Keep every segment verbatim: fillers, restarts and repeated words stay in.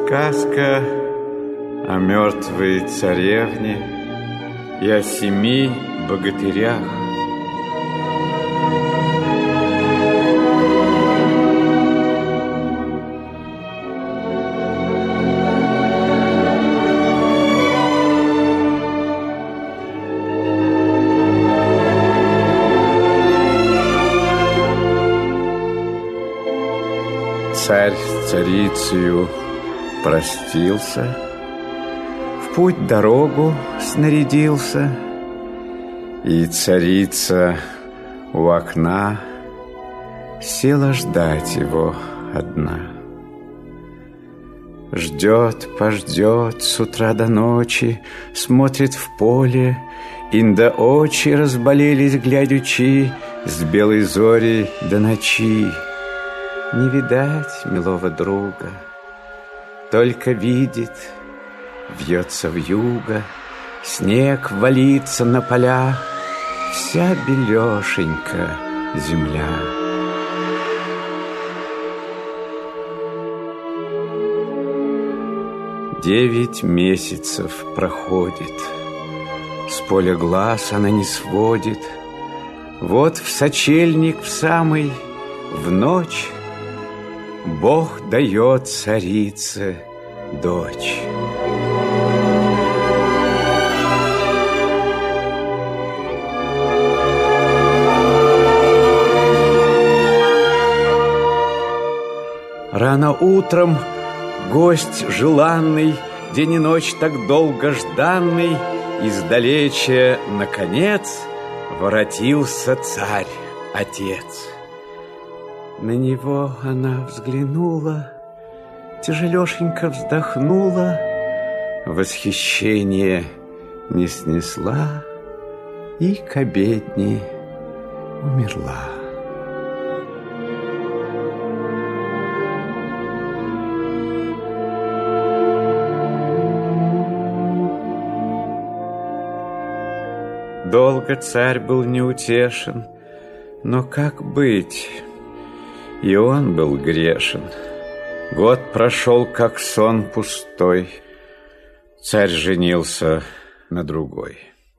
Сказка о мертвой царевне и о семи богатырях. Царь с царицею простился, в путь дорогу снарядился, и царица у окна села ждать его одна. Ждет, пождет с утра до ночи, смотрит в поле, инда очи разболелись, глядячи, с белой зори до ночи. Не видать милого друга, только видит, вьется вьюга, снег валится на поля, вся белешенька земля. Девять месяцев проходит, с поля глаз она не сводит. Вот в сочельник в самый, в ночь, Бог дает царице дочь. Рано утром гость желанный, день и ночь так долго жданный, издалече, наконец, воротился царь-отец. На него она взглянула, тяжелешенько вздохнула, восхищение не снесла и к обедне умерла. Долго царь был неутешен, но как быть? И он был грешен. Год прошел, как сон пустой. Царь женился на другой.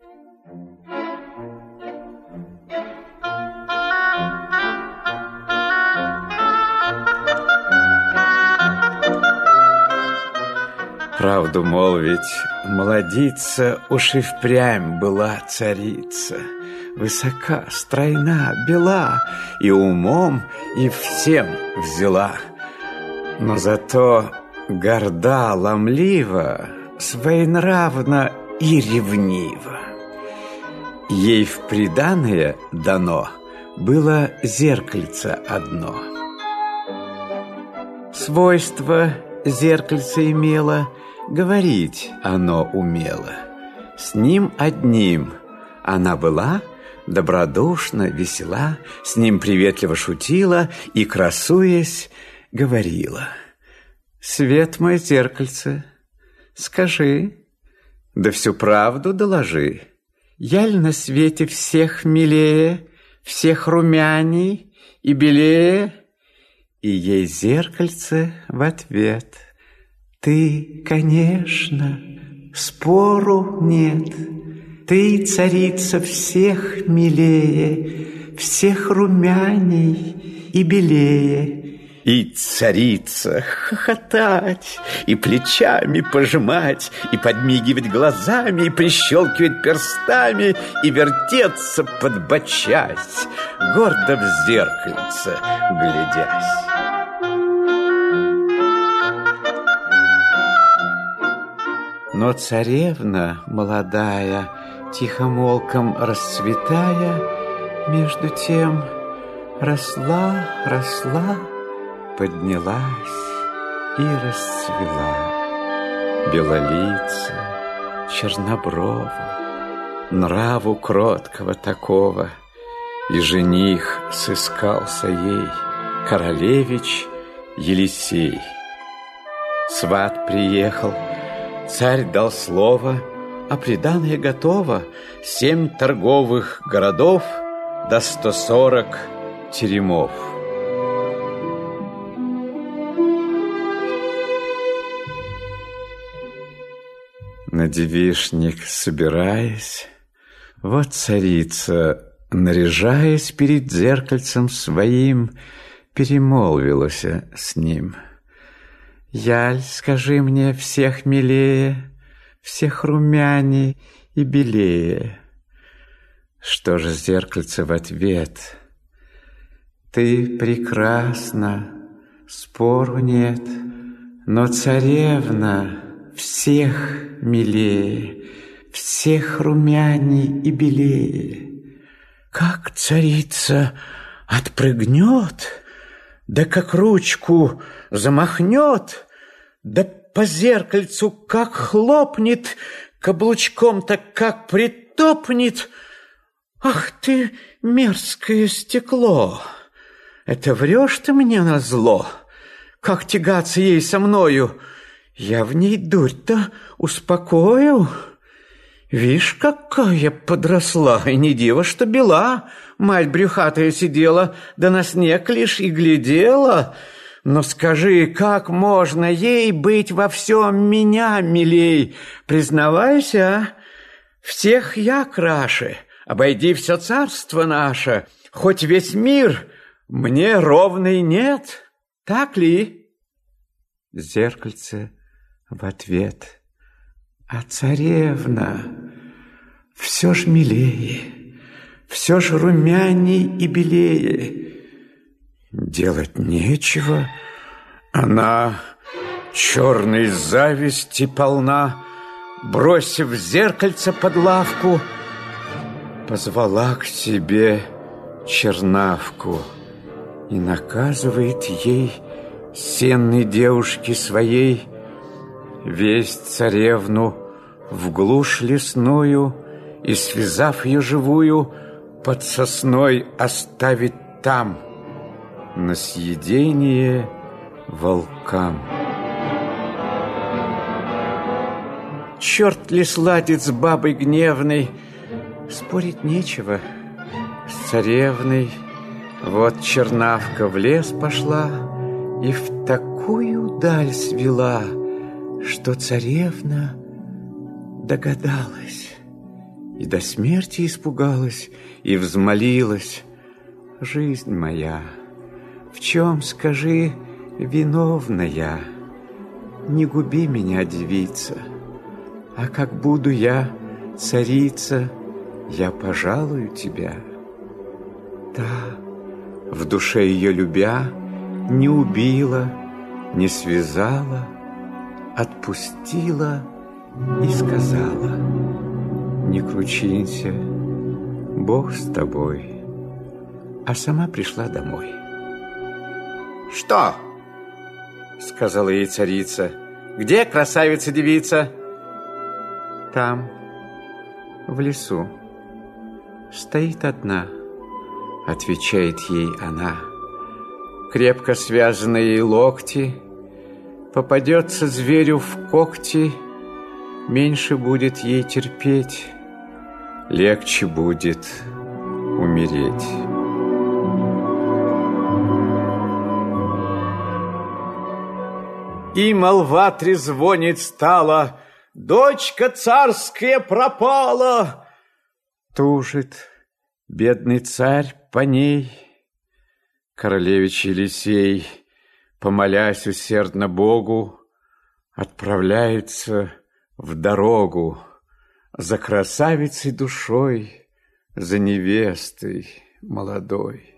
Правду молвить, молодица уж и впрямь была царица. Высока, стройна, бела, и умом, и всем взяла. Но зато горда, ломлива, своенравна и ревнива. Ей в приданое дано было зеркальце одно. Свойство зеркальце имело, говорить оно умело. С ним одним она была добродушна, весела, с ним приветливо шутила и, красуясь, говорила: «Свет мой, зеркальце, скажи, да всю правду доложи, яль на свете всех милее, всех румяней и белее?» И ей зеркальце в ответ: «Ты, конечно, спору нет, ты, царица, всех милее, всех румяней и белее». И царица хохотать, и плечами пожимать, и подмигивать глазами, и прищелкивать перстами, и вертеться подбочась, гордо в зеркальце глядясь. Но царевна молодая, тихомолком расцветая, между тем росла, росла, поднялась и расцвела. Белолица, черноброва, нраву кроткого такого, и жених сыскался ей, королевич Елисей. Сват приехал, царь дал слово, а приданое готово: семь торговых городов до сто сорок теремов. На девичник собираясь, вот царица, наряжаясь перед зеркальцем своим, перемолвилась с ним. «Яль, скажи мне, всех милее, всех румяней и белее». Что же зеркальце в ответ? «Ты прекрасна, спору нет, но царевна всех милее, всех румяней и белее». Как царица отпрыгнет, да как ручку замахнет, да по зеркальцу как хлопнет, каблучком-то как притопнет. Ах ты, мерзкое стекло! Это врешь ты мне назло? Как тягаться ей со мною? Я в ней дурь-то успокою. Вишь, какая подросла, и не диво, что бела. Мать брюхатая сидела, да на снег лишь и глядела. Но скажи, как можно ей быть во всем меня милей? Признавайся, всех я краше, обойди все царство наше, хоть весь мир мне ровный нет, так ли? Зеркальце в ответ: а царевна все ж милее, все ж румяней и белее. Делать нечего, она черной зависти полна, бросив зеркальце под лавку, позвала к себе чернавку и наказывает ей, сенной девушке своей, весть царевну в глушь лесную и, связав ее живую, под сосной оставить там, на съедение волкам. Черт ли сладит с бабой гневной, спорить нечего с царевной. Вот чернавка в лес пошла и в такую даль свела, что царевна догадалась и до смерти испугалась и взмолилась: жизнь моя, в чем, скажи, виновная? Не губи меня, девица, а как буду я царица, я пожалую тебя. Та, в душе ее любя, не убила, не связала, отпустила и сказала: не кручинься, Бог с тобой. А сама пришла домой. Что? Сказала ей царица. Где красавица-девица? Там, в лесу, стоит одна, отвечает ей она. Крепко связаны ей локти, попадется зверю в когти, меньше будет ей терпеть, легче будет умереть. И молва трезвонить стала: дочка царская пропала. Тужит бедный царь по ней. Королевич Елисей, помолясь усердно Богу, отправляется в дорогу за красавицей душой, за невестой молодой.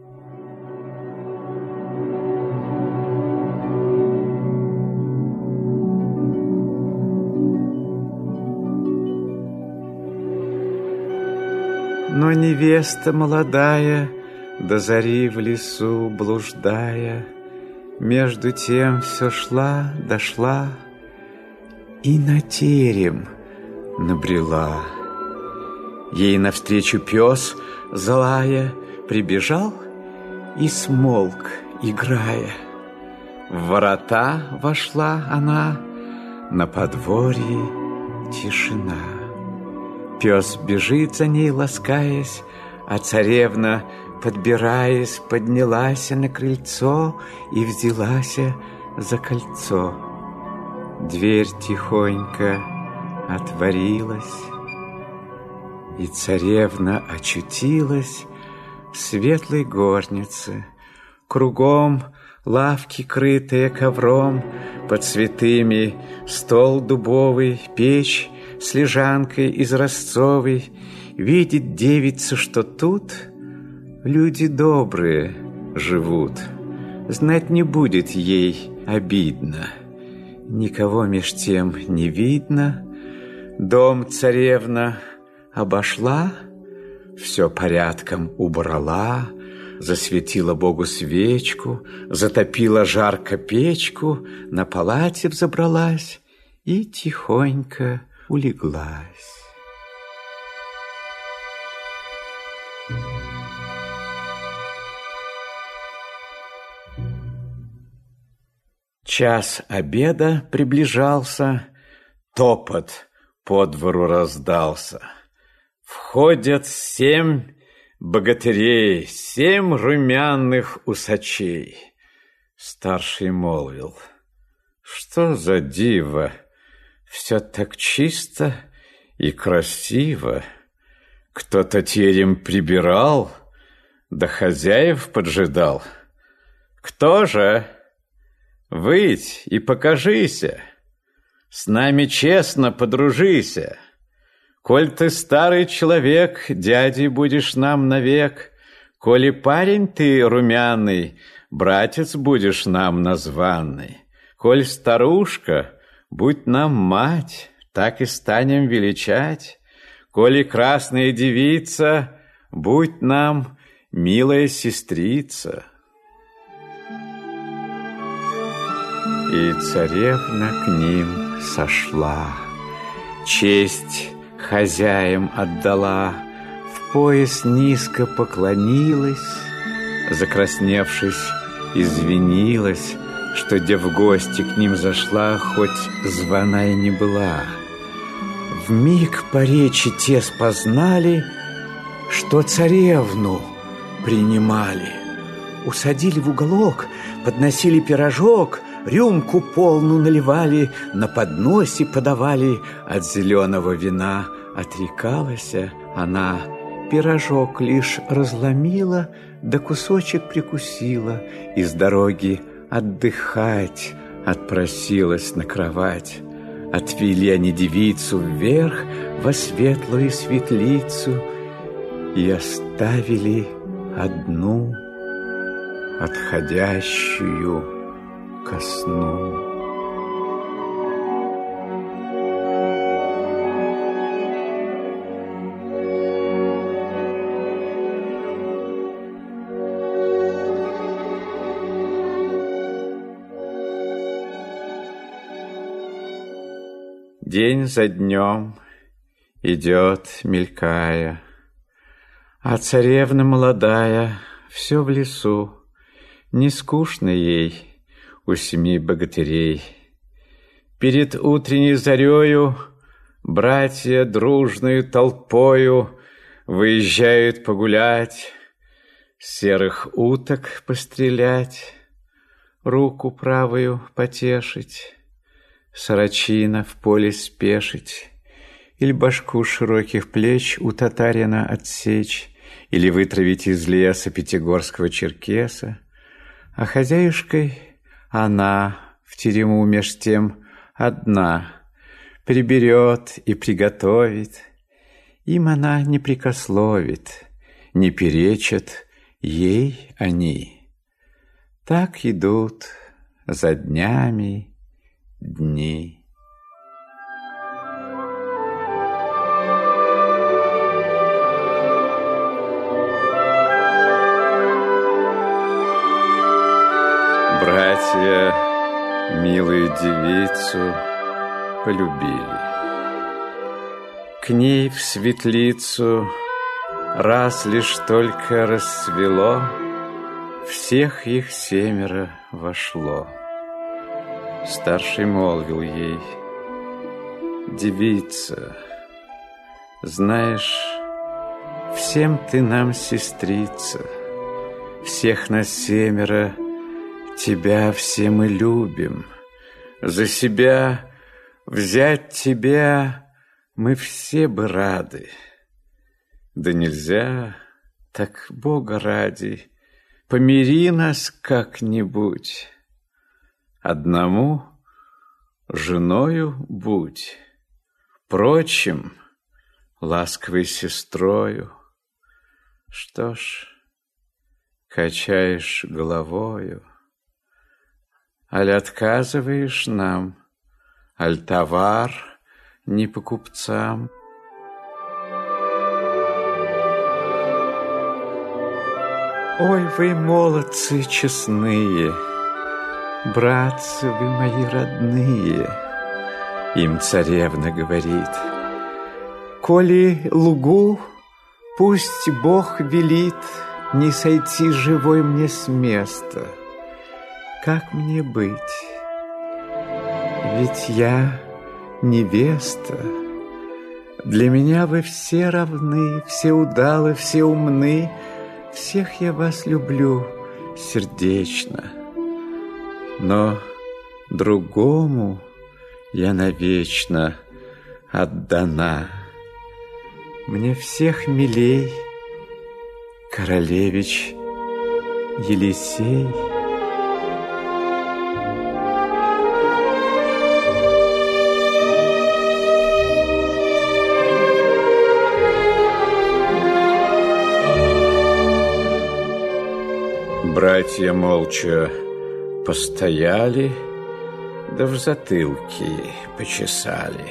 Но невеста молодая, до зари в лесу блуждая, между тем все шла, дошла и на терем набрела. Ей навстречу пес, злая, прибежал и смолк, играя. В ворота вошла она, на подворье тишина. Пес бежит за ней, ласкаясь, а царевна, подбираясь, поднялась на крыльцо и взялась за кольцо. Дверь тихонько отворилась, и царевна очутилась в светлой горнице. Кругом лавки, крытые ковром, под цветами стол дубовый, печь с лежанкой изразцовой. Видит девица, что тут люди добрые живут. Знать не будет ей обидно. Никого меж тем не видно. Дом царевна обошла, все порядком убрала, засветила Богу свечку, затопила жарко печку, на палате взобралась и тихонько улеглась. Час обеда приближался, топот по двору раздался. Входят семь богатырей, семь румяных усачей. Старший молвил: что за диво, все так чисто и красиво. Кто-то терем прибирал, да хозяев поджидал. Кто же? Выйдь и покажися, с нами честно подружися. Коль ты старый человек, дядей будешь нам навек. Коли парень ты румяный, братец будешь нам названный. Коль старушка, будь нам мать, так и станем величать. Коли красная девица, будь нам милая сестрица. И царевна к ним сошла, честь хозяям отдала, в пояс низко поклонилась, закрасневшись, извинилась, что де в гости к ним зашла, хоть звана и не была. Вмиг по речи те спознали, что царевну принимали. Усадили в уголок, подносили пирожок, рюмку полную наливали, на подносе подавали. От зеленого вина отрекалась она, пирожок лишь разломила, да кусочек прикусила, и с дороги отдыхать отпросилась на кровать. Отвели они девицу вверх во светлую светлицу и оставили одну, отходящую ко сну. День за днем идет, мелькая, а царевна молодая все в лесу. Не скучно ей у семи богатырей. Перед утренней зарею братья дружную толпою выезжают погулять, серых уток пострелять, руку правую потешить, сорочина в поле спешить, или башку широких плеч у татарина отсечь, или вытравить из леса пятигорского черкеса. А хозяюшкой она в терему меж тем одна приберет и приготовит. Им она не прекословит, не перечат ей они. Так идут за днями дни. Братья милую девицу полюбили. К ней в светлицу раз лишь только рассвело, всех их семеро вошло. Старший молвил ей: девица, знаешь, всем ты нам сестрица, всех нас семеро, тебя все мы любим. За себя взять тебя Мы все бы рады. Да нельзя, так Бога ради, помири нас как-нибудь. Одному женою будь, прочим ласковой сестрою. Что ж, качаешь головою, аль отказываешь нам, аль товар не по купцам. Ой, вы, молодцы честные, братцы вы мои родные, им царевна говорит. Коли лгу, пусть Бог велит не сойти живой мне с места. Как мне быть? Ведь я невеста. Для меня вы все равны, все удалы, все умны. Всех я вас люблю сердечно. Но другому я навечно отдана. Мне всех милей королевич Елисей. Братья молча постояли, да в затылки почесали.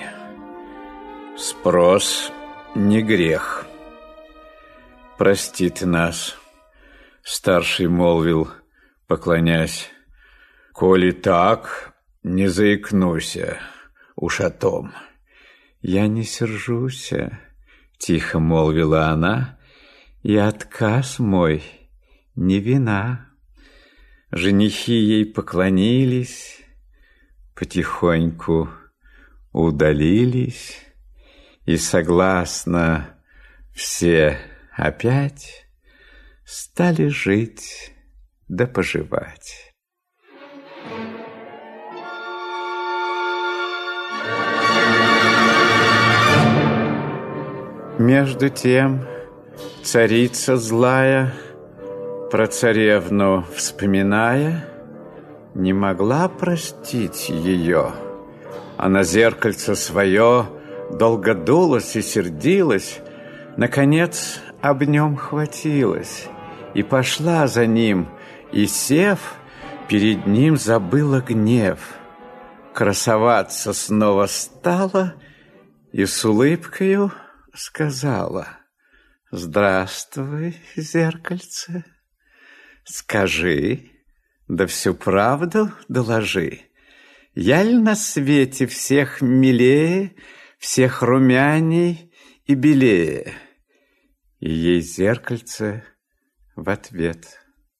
Спрос не грех. Прости ты нас, старший молвил, поклонясь, коли так, не заикнуся уж о том. Я не сержуся, тихо молвила она, и отказ мой не вина. Женихи ей поклонились, потихоньку удалились, и согласно все опять стали жить да поживать. Между тем царица злая, про царевну вспоминая, не могла простить ее. Она зеркальце свое долго дулась и сердилась, наконец об нем хватилась и пошла за ним, и, сев, перед ним забыла гнев. Красоваться снова стала и с улыбкою сказала: «Здравствуй, зеркальце, скажи, да всю правду доложи. Я ли на свете всех милее, всех румяней и белее?» И ей зеркальце в ответ: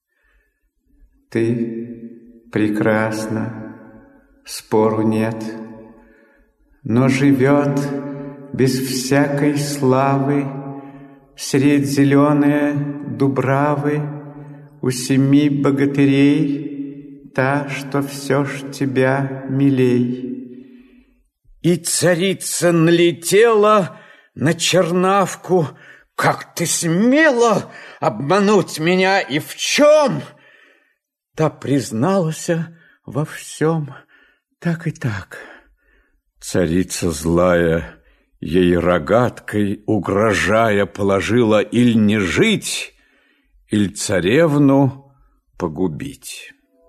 «Ты прекрасна, спору нет, но живет без всякой славы средь зеленые дубравы у семи богатырей та, что все ж тебя милей». И царица налетела на чернавку: «Как ты смела обмануть меня и в чем?» Та призналась во всем, так и так. Царица злая ей рогаткой угрожая положила иль не жить, иль царевну погубить.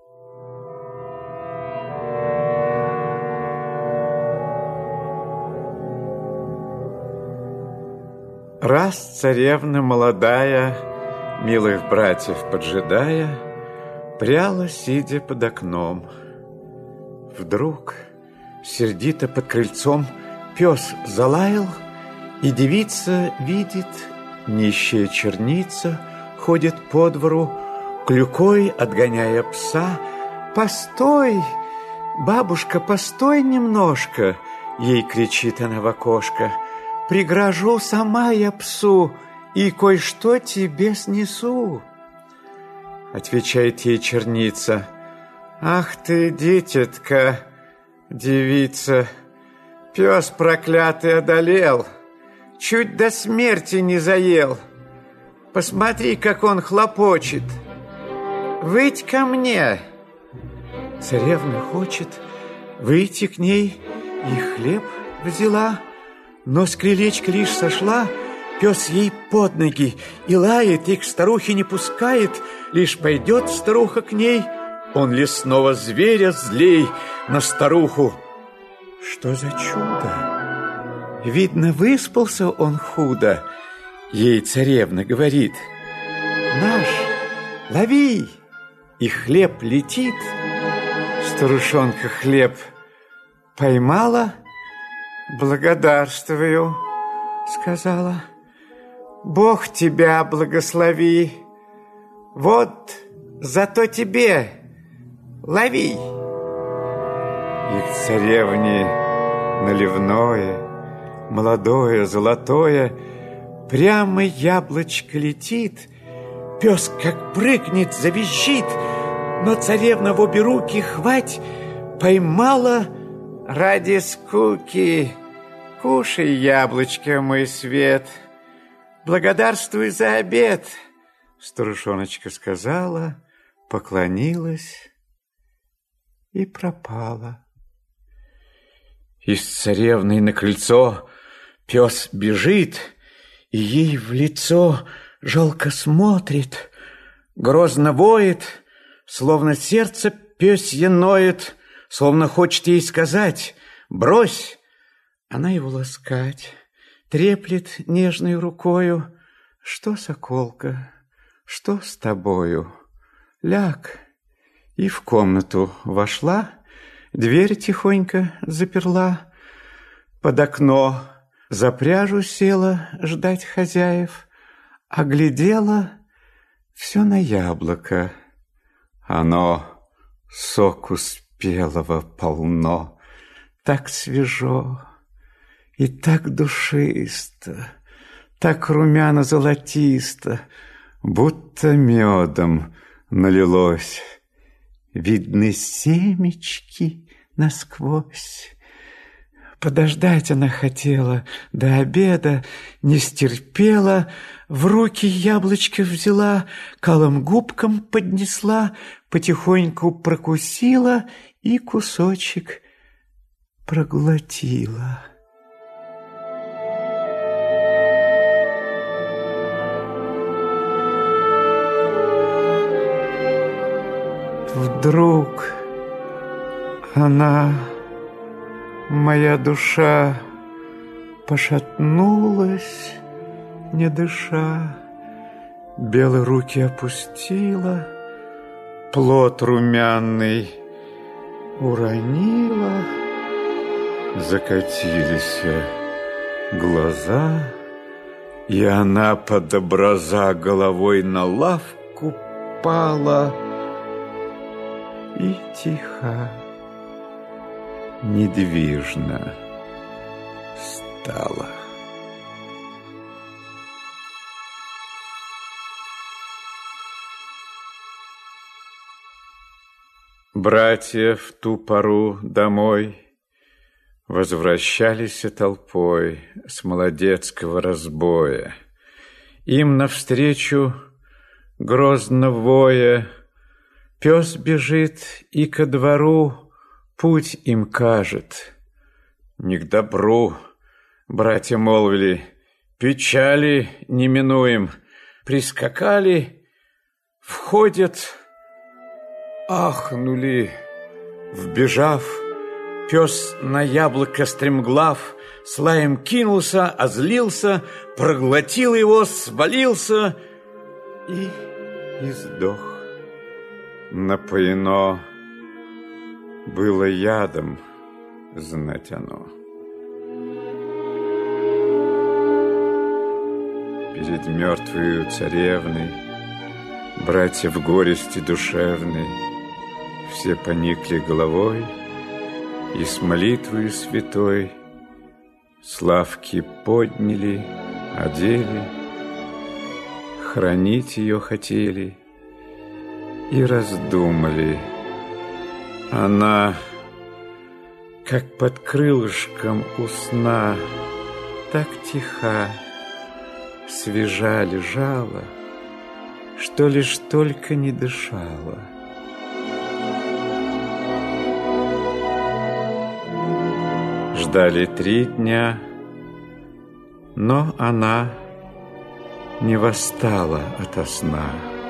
Раз царевна молодая, милых братьев поджидая, пряла, сидя под окном. Вдруг сердито под крыльцом пес залаял, и девица видит, нищая черница ходит по двору, клюкой отгоняя пса. «Постой, бабушка, постой немножко!» Ей кричит она в окошко. «Пригрожу сама я псу, и кое-что тебе снесу!» Отвечает ей черница: «Ах ты, дитятка, девица, Пес проклятый одолел, чуть до смерти не заел. Посмотри, как он хлопочет. Выйдь ко мне. Царевна хочет выйти к ней, и хлеб взяла, но с крылечка лишь сошла, пес ей под ноги и лает, и к старухе не пускает. Лишь пойдет старуха к ней, он лесного зверя злей на старуху. Что за чудо? Видно, выспался он худо. Ей царевна говорит: наш, лови! И хлеб летит. Старушонка хлеб поймала. Благодарствую, сказала. Бог тебя благослови. Вот зато тебе лови. И к царевне наливное, молодое, золотое, прямо яблочко летит. Пес как прыгнет, завизжит, но царевна в обе руки хвать поймала. Ради скуки кушай яблочко, мой свет. Благодарствуй за обед. Старушоночка сказала, поклонилась и пропала. Из царевны на крыльцо пес бежит, и ей в лицо жалко смотрит, грозно воет, словно сердце пёсье ноет, словно хочет ей сказать: брось. Она его ласкать, треплет нежной рукою. Что, соколка, что с тобою? Ляг. И в комнату вошла, дверь тихонько заперла, под окно за пряжу села ждать хозяев, оглядела все на яблоко. Оно соку спелого полно, так свежо и так душисто, так румяно-золотисто, будто медом налилось. Видны семечки насквозь. Подождать она хотела до обеда, не стерпела, в руки яблочко взяла, к алым губкам поднесла, потихоньку прокусила и кусочек проглотила. Вдруг она, моя душа, пошатнулась, не дыша, белые руки опустила, плод румяный уронила, закатились глаза, и она под образа головой на лавку пала и тихо, недвижно стала. Братья в ту пору домой возвращались толпой с молодецкого разбоя. Им навстречу, грозно воя, пес бежит и ко двору путь им кажет. Не к добру, братья молвили, печали не минуем. Прискакали, входят, ахнули, вбежав, пес на яблоко стремглав, с лаем кинулся, озлился, проглотил его, свалился и издох. Напоено было ядом, знать оно. Перед мертвою царевной братья в горести душевной все поникли головой и с молитвою святой славки подняли, одели, хранить ее хотели и раздумали. Она, как под крылышком у сна, так тиха, свежа лежала, что лишь только не дышала. Ждали три дня, но она не восстала ото сна.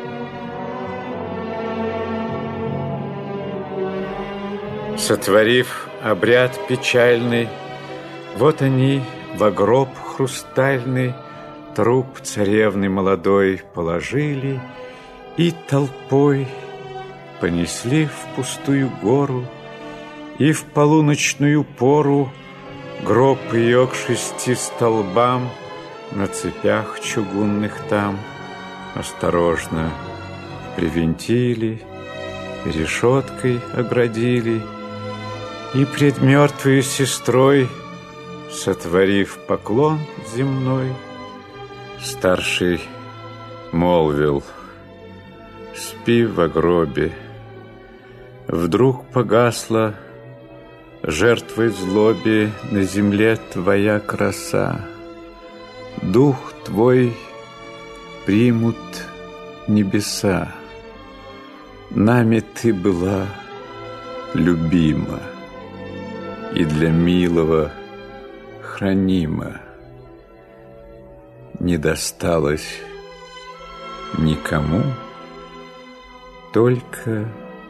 Сотворив обряд печальный, вот они во гроб хрустальный труп царевны молодой положили и толпой понесли в пустую гору, и в полуночную пору гроб ее к шести столбам на цепях чугунных там осторожно привинтили, решеткой оградили, и пред мертвой сестрой, сотворив поклон земной, старший молвил: спи во гробе. Вдруг погасла жертвой злобе на земле твоя краса. Дух твой примут небеса. Нами ты была любима и для милого хранима. Не досталось никому, только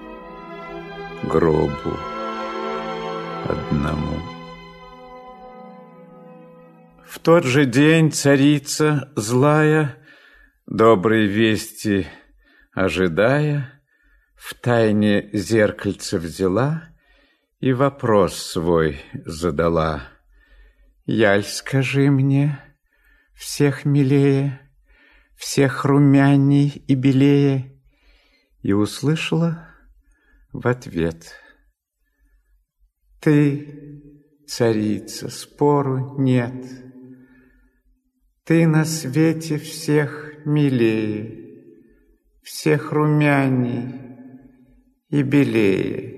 гробу одному. В тот же день царица злая, доброй вести ожидая, втайне зеркальце взяла и вопрос свой задала: яль, скажи мне, всех милее, всех румяней и белее? И услышала в ответ: ты, царица, спору нет, ты на свете всех милее, всех румяней и белее.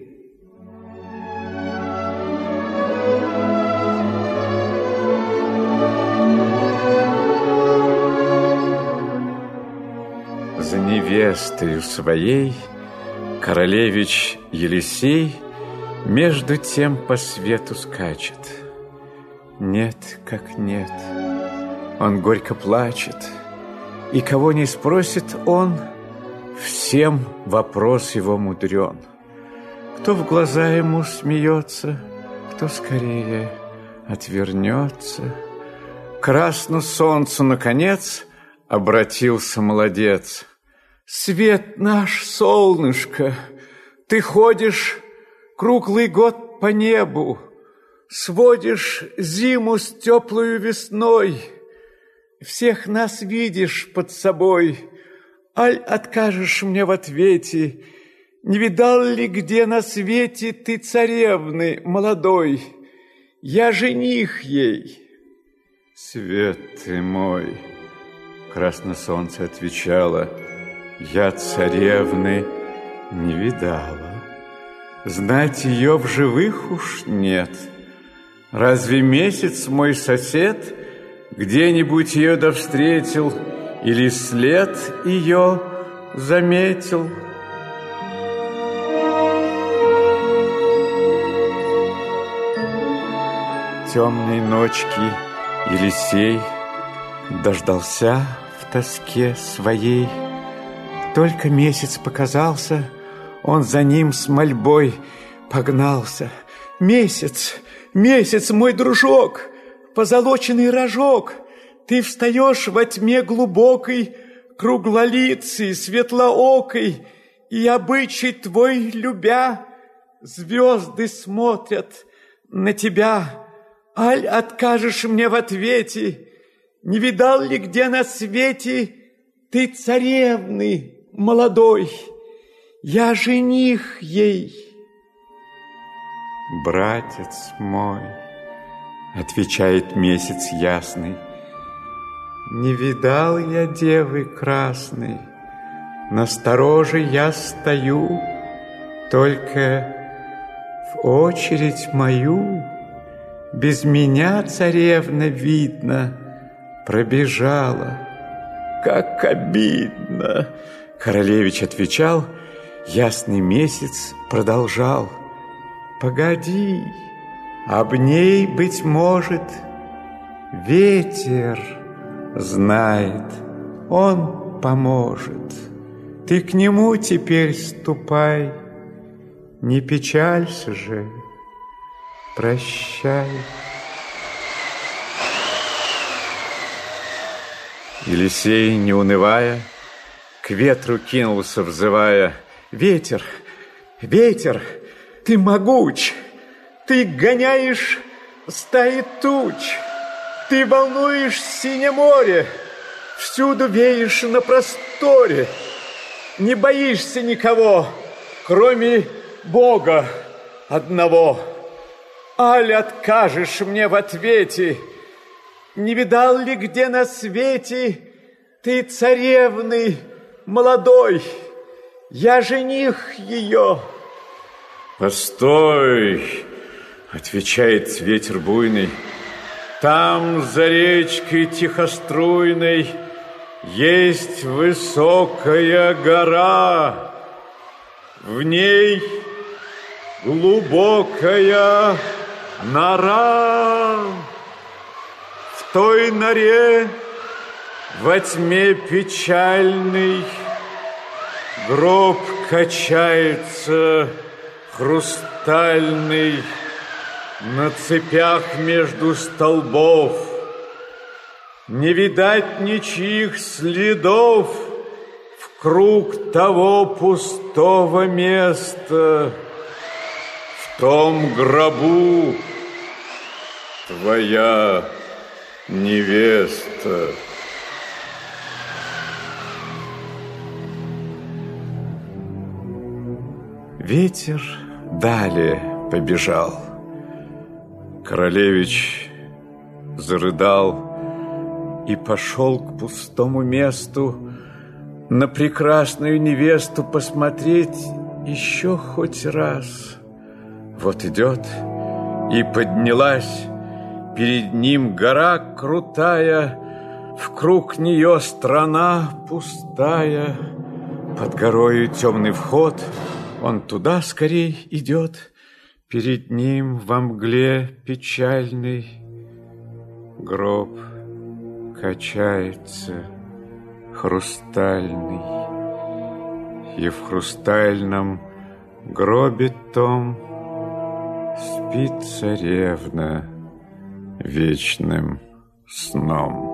За невестою своей королевич Елисей между тем по свету скачет. Нет, как нет, он горько плачет, и кого не спросит он, всем вопрос его мудрен. Кто в глаза ему смеется, кто скорее отвернется. К красному солнцу, наконец, обратился молодец: свет наш, солнышко, ты ходишь круглый год по небу, сводишь зиму с теплою весной, всех нас видишь под собой. Аль откажешь мне в ответе, не видал ли где на свете ты царевны молодой? Я жених ей. Свет ты мой, красно солнце отвечало, я царевны не видала. Знать ее в живых уж нет. Разве месяц мой сосед где-нибудь ее да встретил, или след ее заметил? Темной ночки Елисей дождался в тоске своей. Только месяц показался, он за ним с мольбой погнался. Месяц, месяц, мой дружок, позолоченный рожок, ты встаешь во тьме глубокой, круглолицей, светлоокой, и обычай твой любя, звезды смотрят на тебя. Аль откажешь мне в ответе, не видал ли где на свете ты царевны молодой? Я жених ей. Братец мой, отвечает месяц ясный, не видал я девы красной, настороже я стою, только в очередь мою без меня царевна, видно, пробежала. Как обидно! Королевич отвечал, ясный месяц продолжал. Погоди, об ней, быть может, ветер знает, он поможет. Ты к нему теперь ступай, не печалься же, прощай. Елисей, не унывая, к ветру кинулся, взывая: ветер, ветер, ты могуч, ты гоняешь стаи туч, ты волнуешь синее море, всюду веешь на просторе, не боишься никого, кроме Бога одного. Аль откажешь мне в ответе? Не видал ли где на свете ты царевны молодой? Я жених ее. Постой, отвечает ветер буйный, там за речкой тихоструйной есть высокая гора, в ней глубокая нора. В той норе во тьме печальный гроб качается хрустальный на цепях между столбов. Не видать ничьих следов в круг того пустого места. В том гробу твоя невеста. Ветер далее побежал. Королевич зарыдал и пошел к пустому месту на прекрасную невесту посмотреть еще хоть раз. Вот идет, и поднялась перед ним гора крутая, в круг нее страна пустая. Под горою темный вход, он туда скорей идет. Перед ним во мгле печальный гроб качается хрустальный, и в хрустальном гробе том спит царевна вечным сном.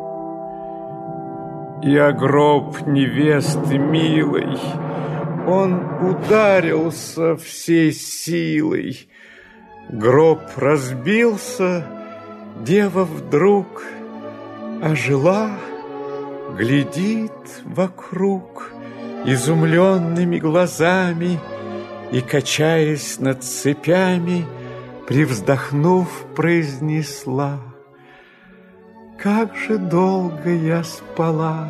И о гроб невесты милой он ударился всей силой. Гроб разбился, дева вдруг ожила, глядит вокруг изумленными глазами и, качаясь над цепями, привздохнув, произнесла: как же долго я спала.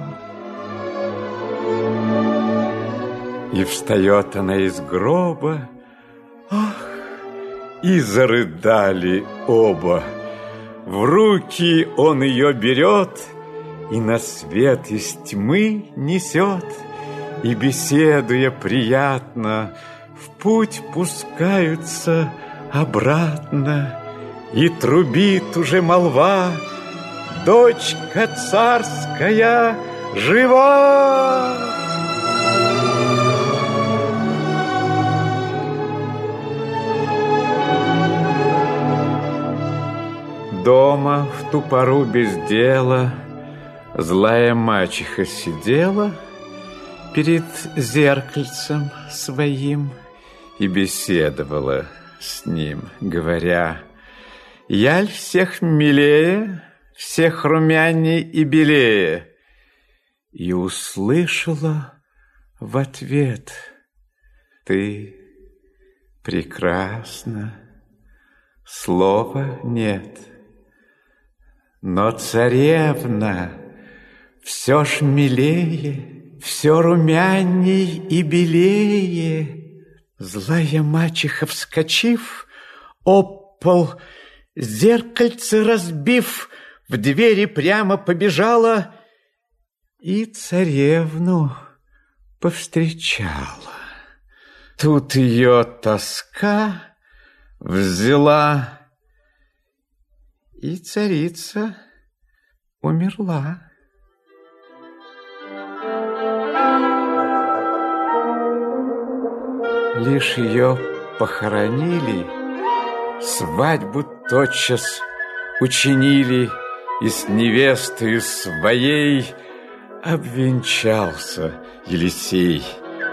И встает она из гроба, ах, и зарыдали оба. В руки он ее берет и на свет из тьмы несет, и, беседуя приятно, в путь пускаются обратно. И трубит уже молва: дочка царская жива! Дома в ту пору без дела злая мачеха сидела перед зеркальцем своим и беседовала с ним, говоря: яль всех милее, всех румяней и белее. И услышала в ответ: ты прекрасна, слова нет. Но царевна все ж милее, все румяней и белее. Злая мачеха, вскочив, об пол, зеркальце разбив, в двери прямо побежала и царевну повстречала. Тут ее тоска взяла, и царица умерла. Лишь ее похоронили, свадьбу тотчас учинили, и с невестою своей обвенчался Елисей.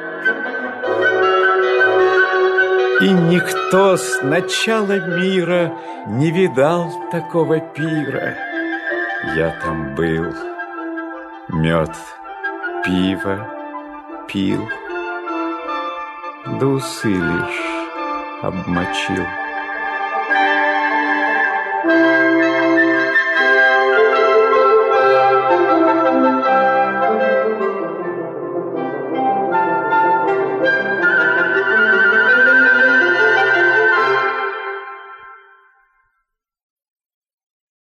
И никто с начала мира не видал такого пира. Я там был, мед, пиво пил, да усы лишь обмочил.